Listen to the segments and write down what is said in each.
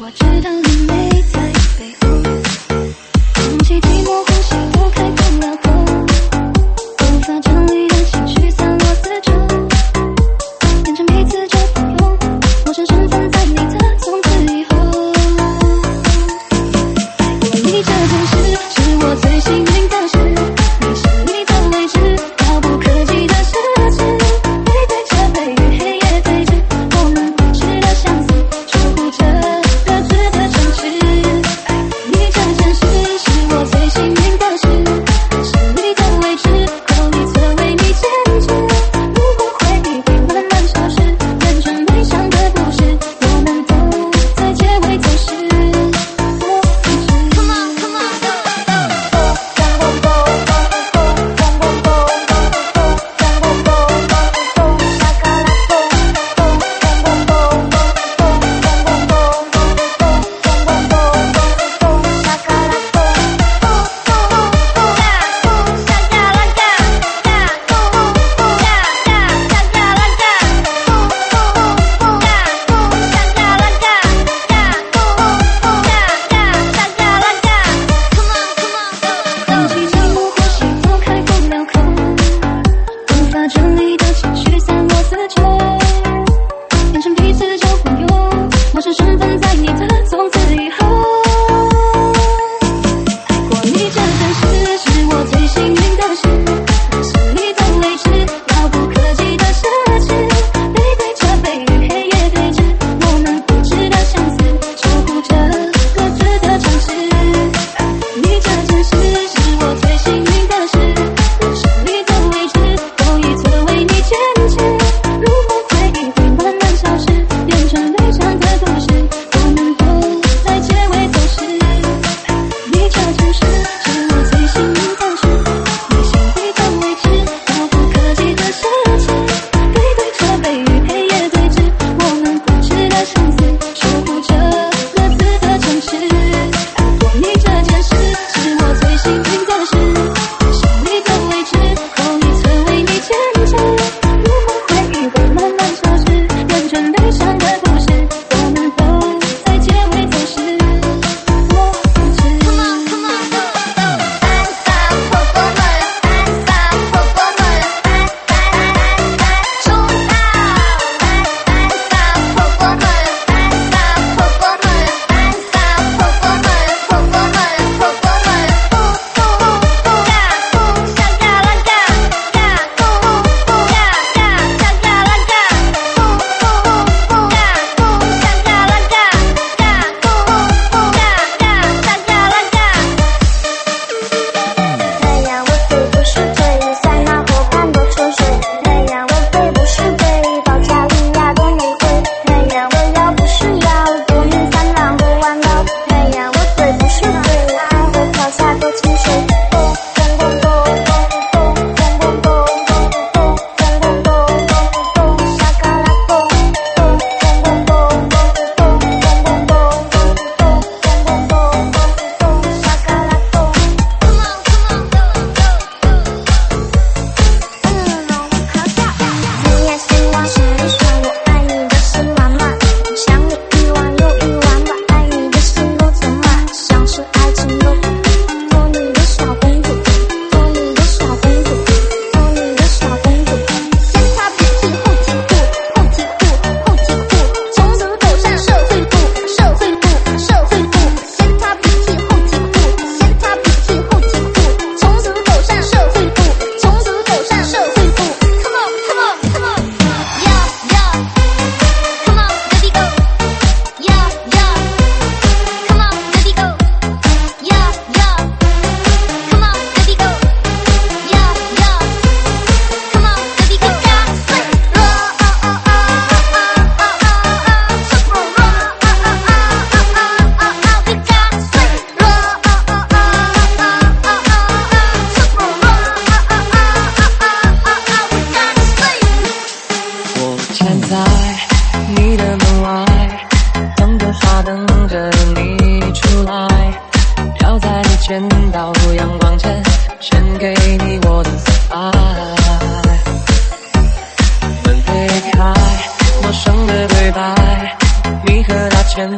牵手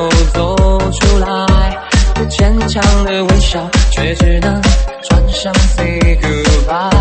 走出来，我坚强的微笑，却只能转身 say goodbye。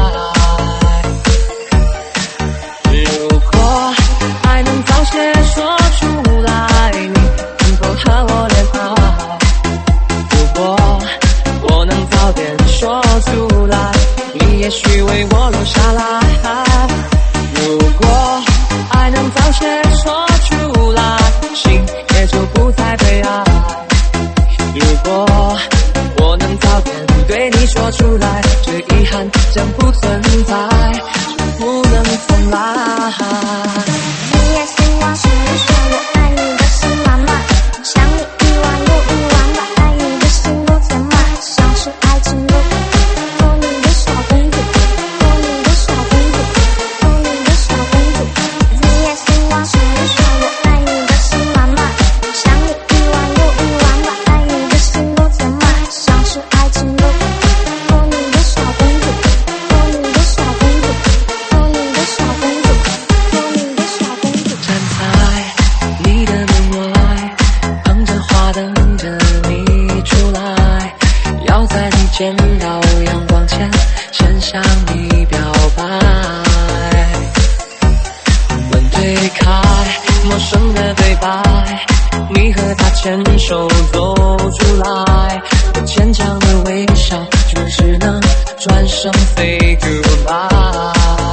如果爱能早些说出来，你能否和我恋爱？如果我能早点说出来，你也许为我留下来。如果爱能早些说出来，心也就不再悲哀。如果我能早点对你说出来，这遗憾将不存在，就不能重来。 你也希望是说我爱你的心满满，想你一晚又一晚，把爱你的心都填满，像是爱情的做你的小公主，做你的小公主，做你的小公主。你也希望是说我爱你的心满满，想你一晚又一晚，把爱你的心都填满，像是爱情的做你的小公主，做你的小公主，做你的小公主，做你的小公主。 站在你的门外，捧着花等着你出来，要在你见到阳光前先向你表白。门推开，陌生的对白，你和他牵手走出来，我坚强的微笑，就只能转身 say goodbye。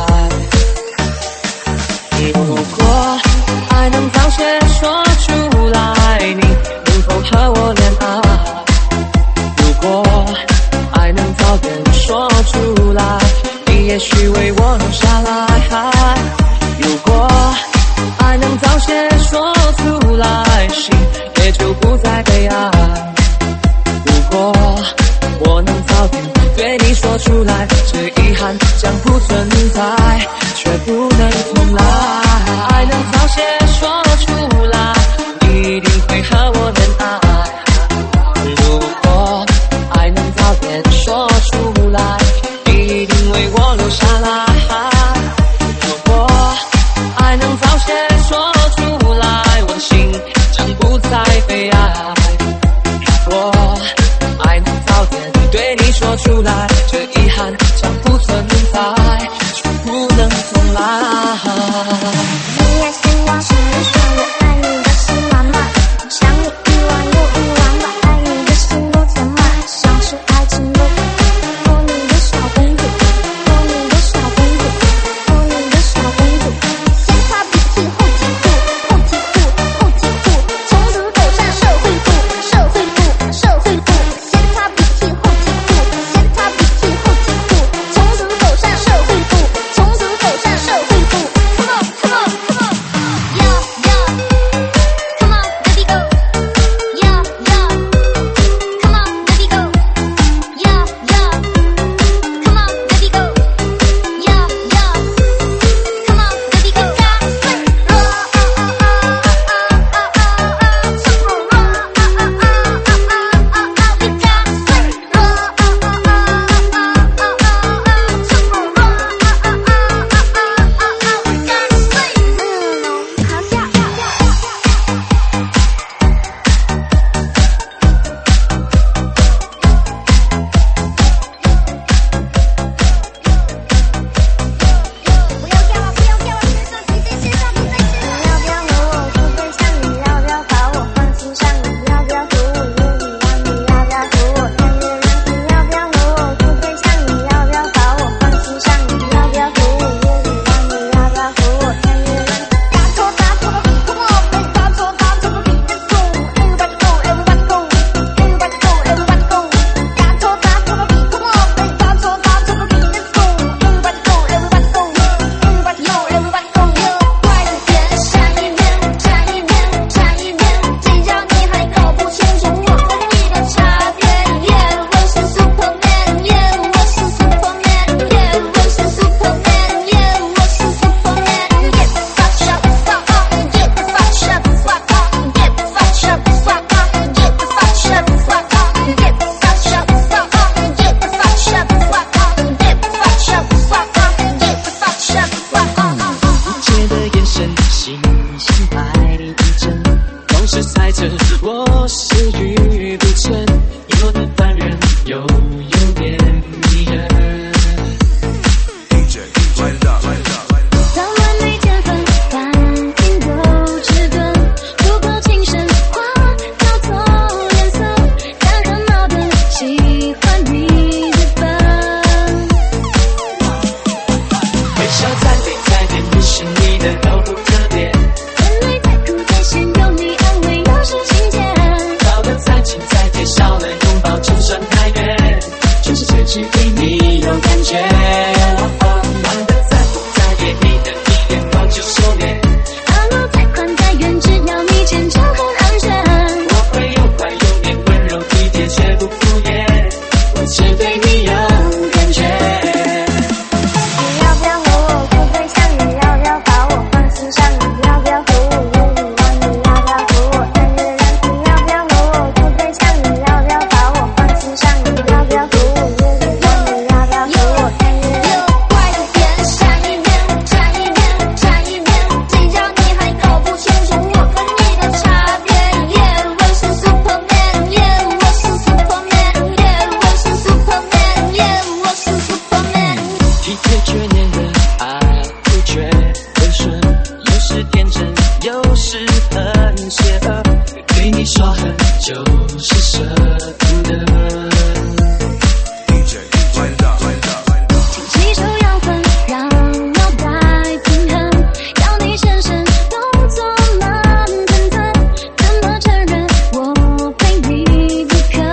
如果爱能早些说出来，你能否和我恋爱？如果爱能早点说出来，你也许为我留下来。如果爱能早些说出来，心也就不再悲哀。如果我能早点对你说出来，这遗憾将不存在，却不能重来。爱能早些说出来，你一定会和我恋爱。如果爱能早点说出来，你一定为我留下来。如果爱能早些说出来，我的心将不再悲哀。如果爱能早点对你说出来，这遗憾将不存在，就不能重来。 你也希望是说我爱你的心满满，想你一晚又一晚，把爱你的心都填满，像是爱情的做你的小公主，做你的小公主，做你的小公主。先擦鼻涕后提裤，后提裤，后提裤，从此走上社会路，社会路，社会路。先擦鼻涕后提裤，先擦鼻涕后提裤，从此走上社会路，从此走上社会路。Come on, come on。 我是遇不成，以后的凡人又有点迷人。 当完美减分，反应都迟钝，不够精神，话搞错颜色，看热闹的喜欢你的笨。 微笑再美再甜，不是你的都不特别。 眼泪再苦再咸，有你安慰又是情节。 靠得再近再贴，少了拥抱就算太远。全世界只对你有感觉。玩得再疯再野，你的一眼我就收敛。 马路再宽再远，只要你牵就很安全。 我会又快又黏，温柔体贴却不敷衍。我只对你有感觉。 你要不要和我做对象？你要不要把我放心上？你要不要和我约你玩？你要不要和我看月亮？你要不要和我做对象？你要不要把我放心上？你要不要和我约你玩？你要不要和我看月亮？快点闪一遍，闪一遍，闪一遍，只要你还搞不清楚我跟你的差别。我是 Superman， 我是 Superman， 我是 Superman， 我是 Superman。 体贴却黏人，爱不绝温顺，有时天真，有时很邪恶。对你说狠，就是舍不得。 气手要分，让脑袋平衡，要你深深动作慢吞吞，怎么承认我陪你不可？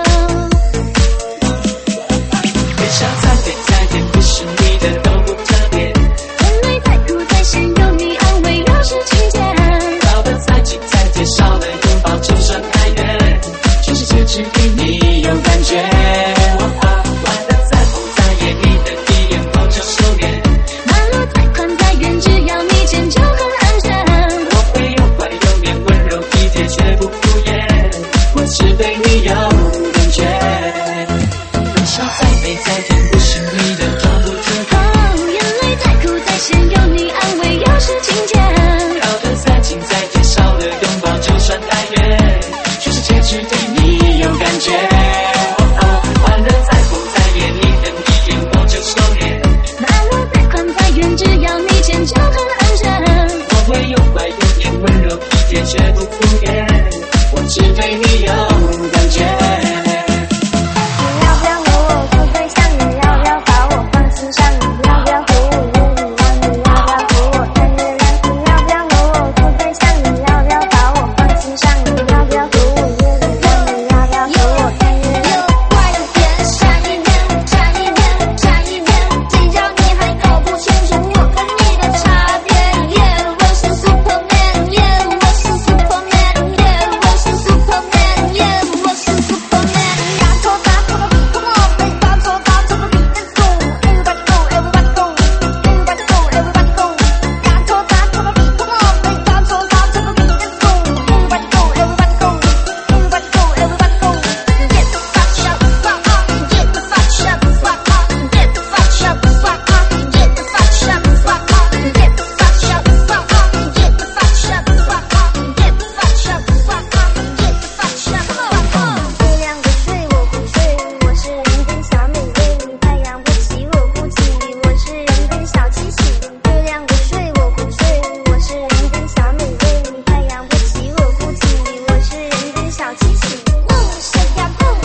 微笑再美再甜，不是你的都不特别。 眼泪再苦再咸，有你安慰又是情节。 靠得再近再贴，少了拥抱就算太远。全世界只对你有感觉。玩得再疯再野，你的一眼我就收敛。 马路再宽再远，只要你牵就很安全。 我会又快又黏，温柔体贴却不敷衍。我只对你有感觉。微笑再美再甜，不是你的都不特别。 眼泪再苦再咸，有你安慰又是情节。 靠得再近再贴，少了拥抱就算太远。全世界只对你有感觉。玩得再疯再野，你的一眼我就收敛。 马路再宽再远，只要你牵就很安全。 我会又快又黏，温柔体贴却不敷衍。我只对你有感觉。 你要不要和我做对象？你要不要把我放心上？你要不要和我约你玩？你要不要和我看月亮？你要不要和我做对象？你要不要把我放心上？你要不要和我约你玩？你要不要和我看月亮？快点闪一遍，闪一遍，闪一遍，只要你还搞不清楚我跟你的差别。我是 Superman， 我是 Superman， 我是 Superman， 我是 Superman。大错大错的比 come on， 大错大错的比 let's go， everybody go everybody go everybody go everybody go。大错大错的比 come on， 大错大错的比 let's go， everybody go everybody go everybody go everybody go。Get the fuck shut the fuck up， get the fuck shut the fuck up， get the fuck shut the fuck up， get the fuck shut the fuck up， get the fuck shut the fuck up， get the fuck shut the fuck up， get the fuck shut the fuck up， get the fuck shut the fuck up。月亮不睡我不睡，我是人间小美味。太阳不起我不起，我是人间小七喜。月亮不睡我不睡，我是人间小美味。太阳不起我不起，我是人间小七喜。Shake that boom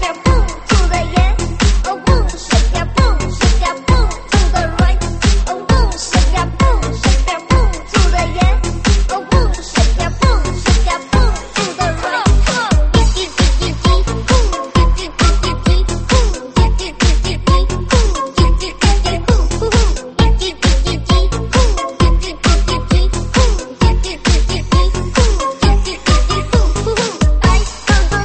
to the end. Oh boom, shake that boom to the right. Oh boom, shake that boom to the end. Oh boom, shake that boom to the right. I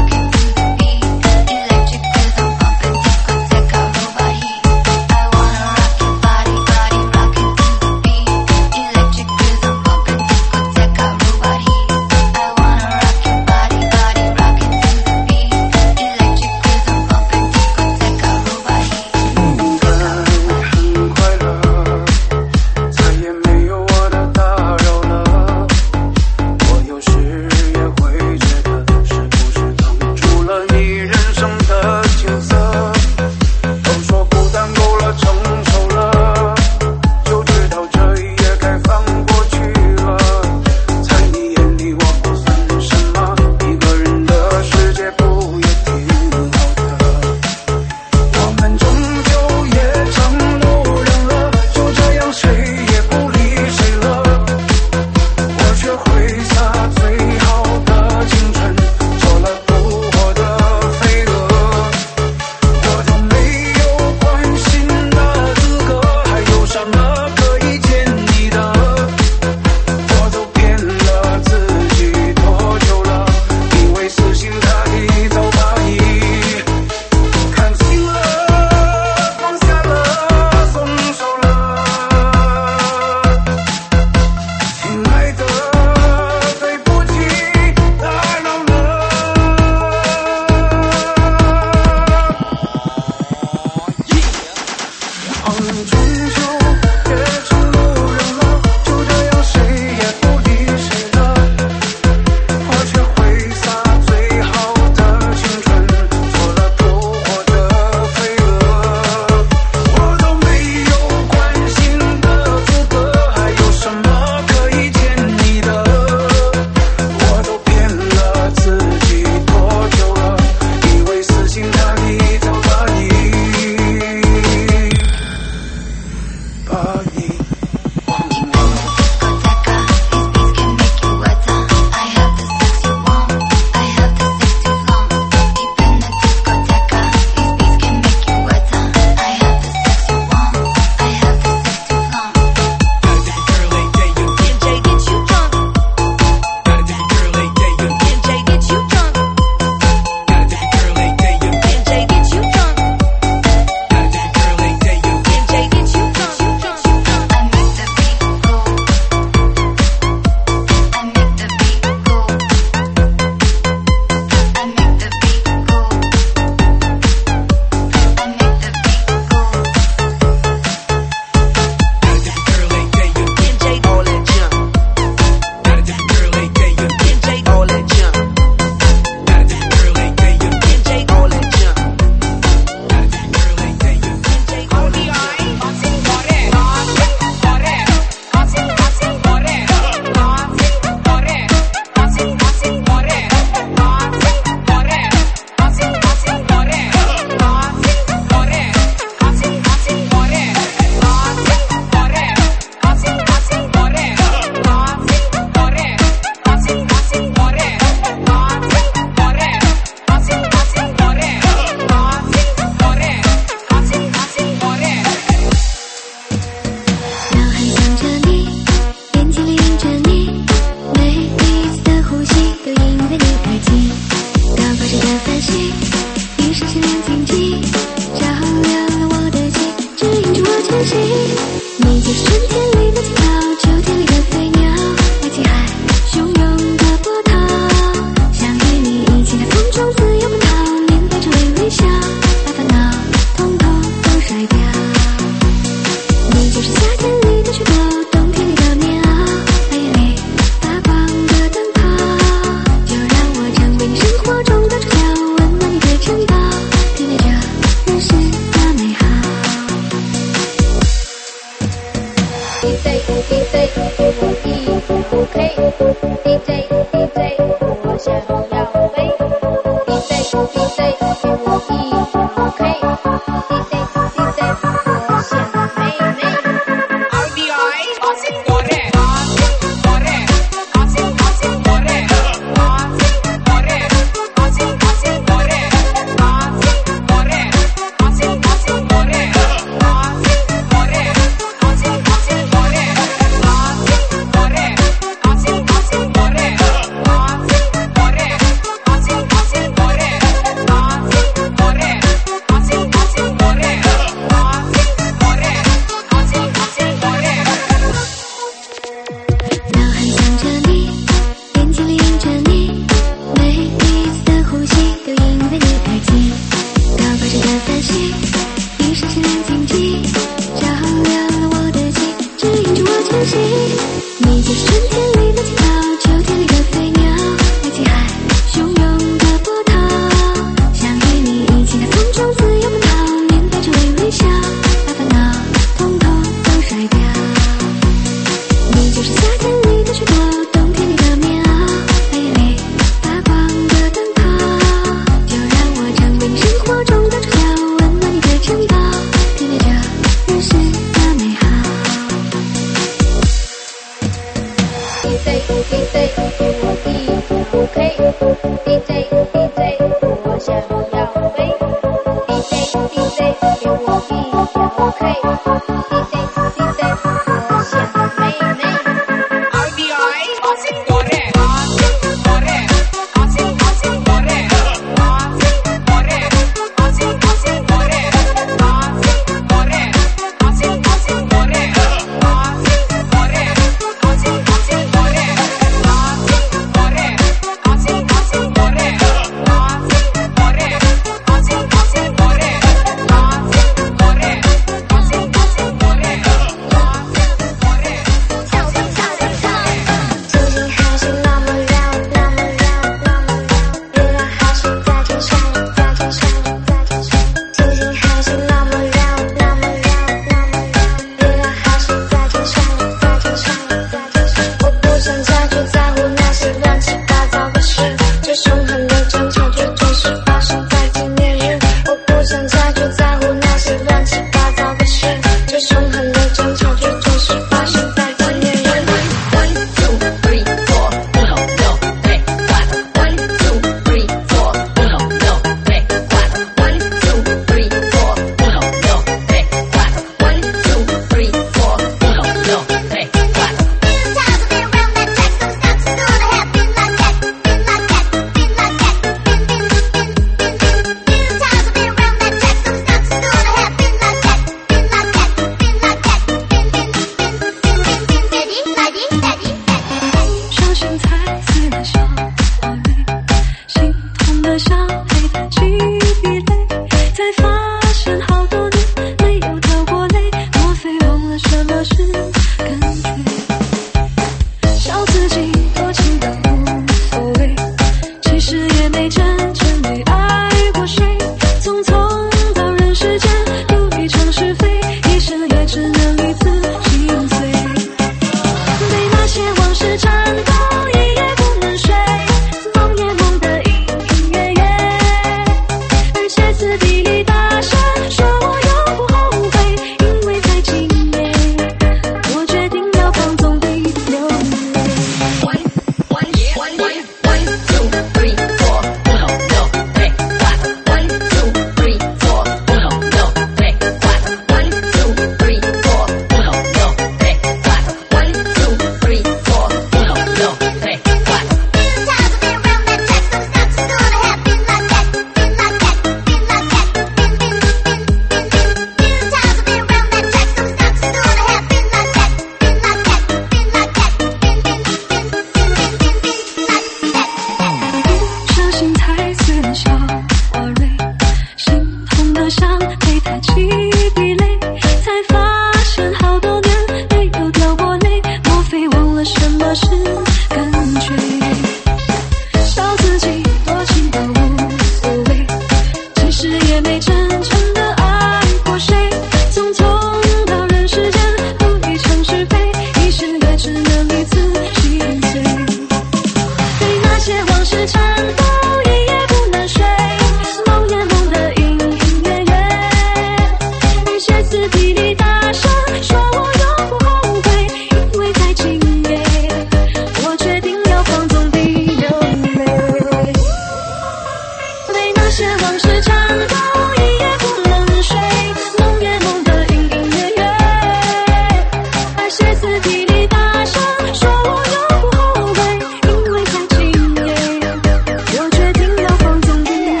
那些往事缠斗，一夜不能睡，梦也梦得隐隐约约。在歇斯底里大声说我永不后悔，因为在今夜我决定要放纵自己。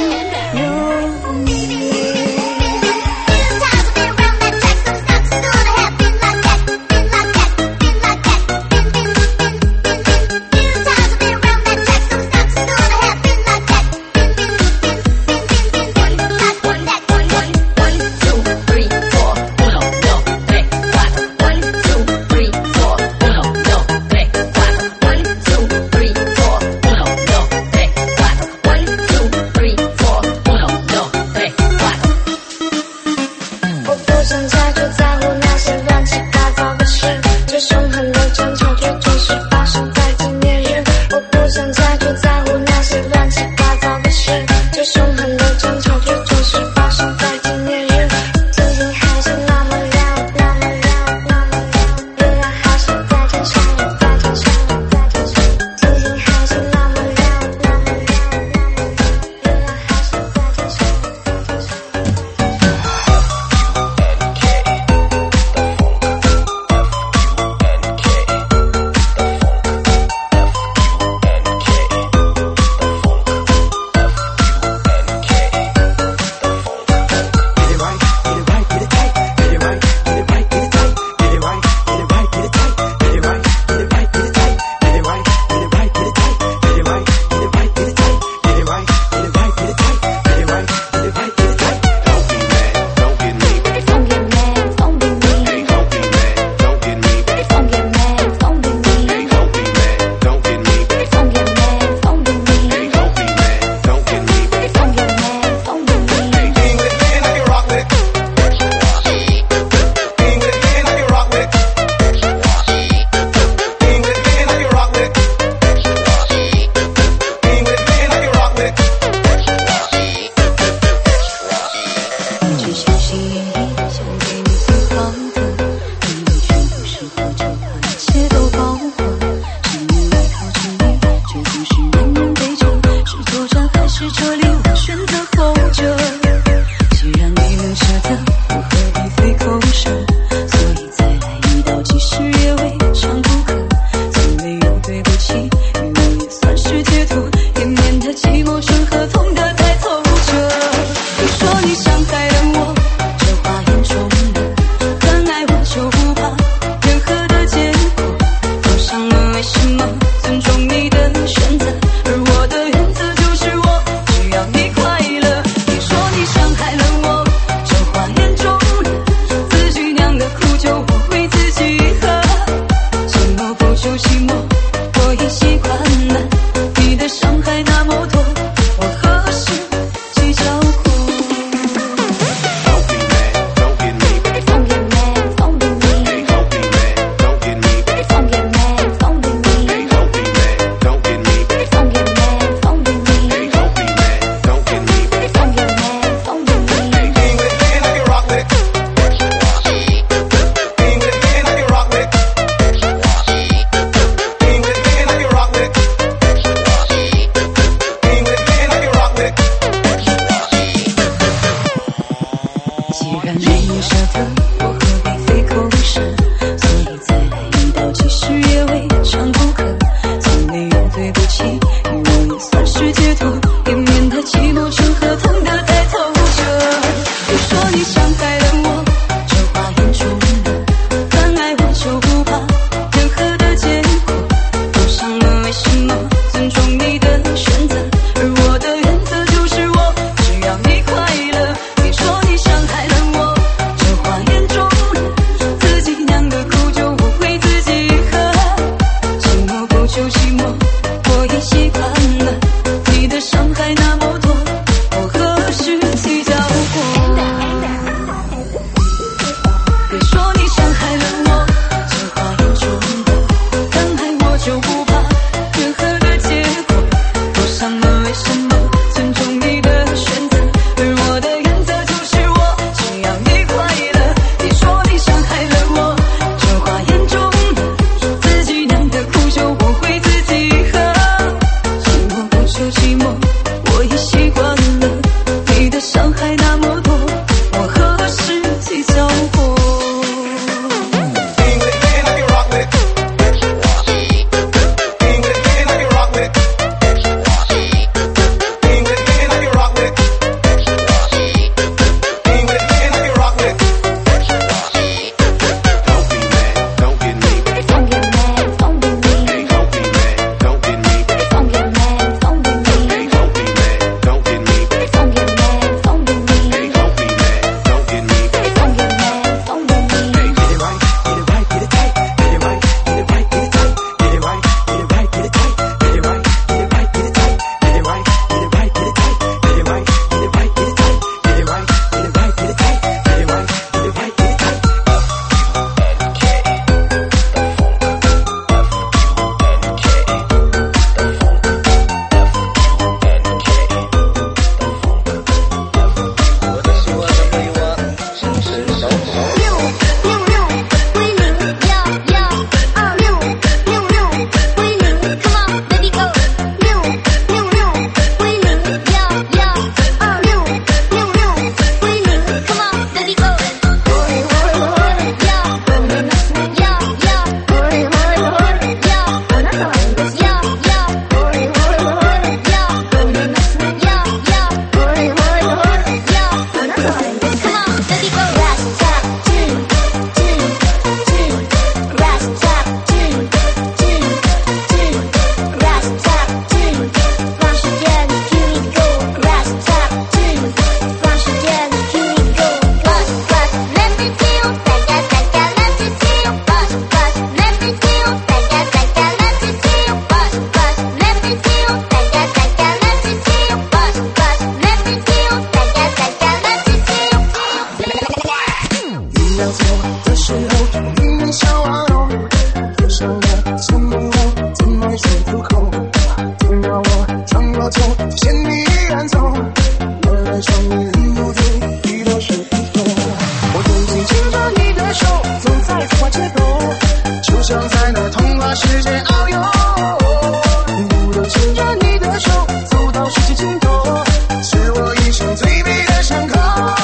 爱上你无足，你都是不错。我曾经牵着你的手，走在繁华街头，就像在那童话世界遨游。不能牵着你的手，走到世界尽头，是我一生最美的伤口。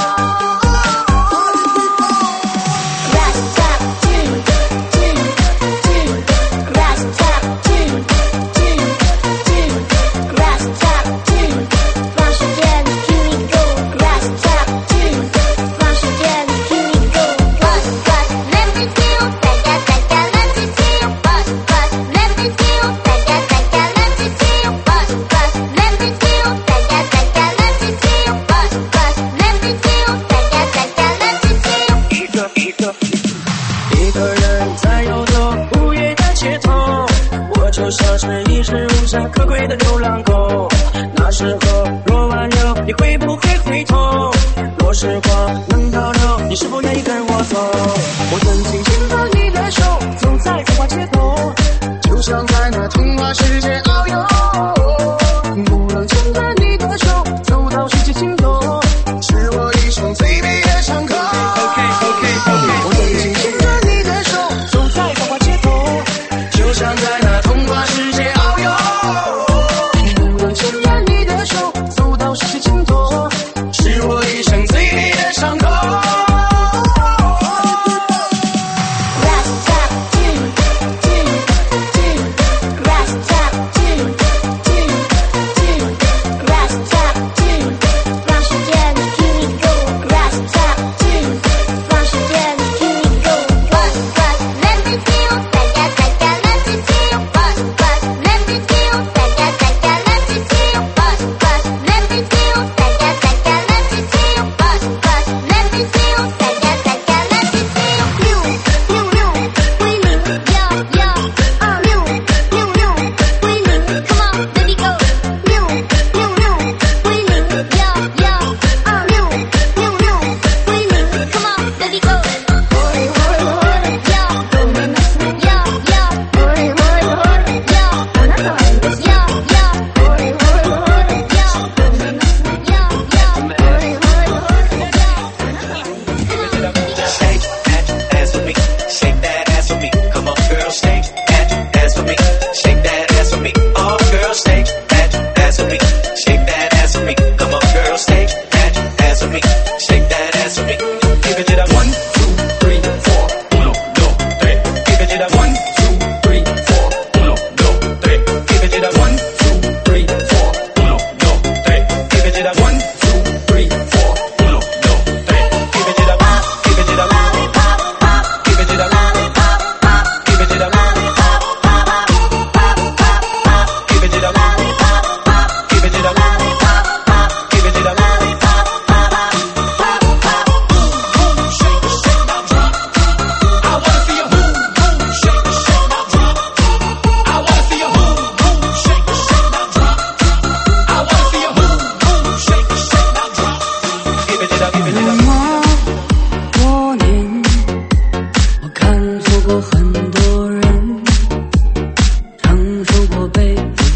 就像是一只无家可归的流浪狗，那时候若挽留，你会不会回头？若时光能倒流，你是否愿意跟我走？我曾经牵着你的手，走在繁华街头，就像在那童话世界遨游。不能牵着你的手，走到世界尽头，是我一生最美的伤口。我曾经牵着你的手，走在繁华街头，就像在那童话世界遨游。不能牵着你的手，走到世界尽头，是我一生最美的伤口。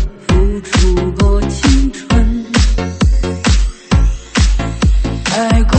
爱过